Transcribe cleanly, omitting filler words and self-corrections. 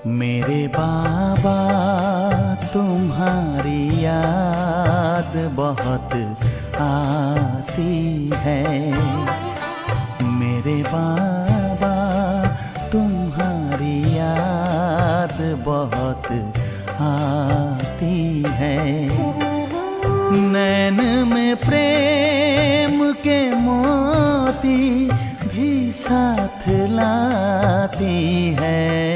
मेरे बाबा तुम्हारी याद बहुत आती है। मेरे बाबा तुम्हारी याद बहुत आती है। नैन में प्रेम के मोती भी साथ लाती है।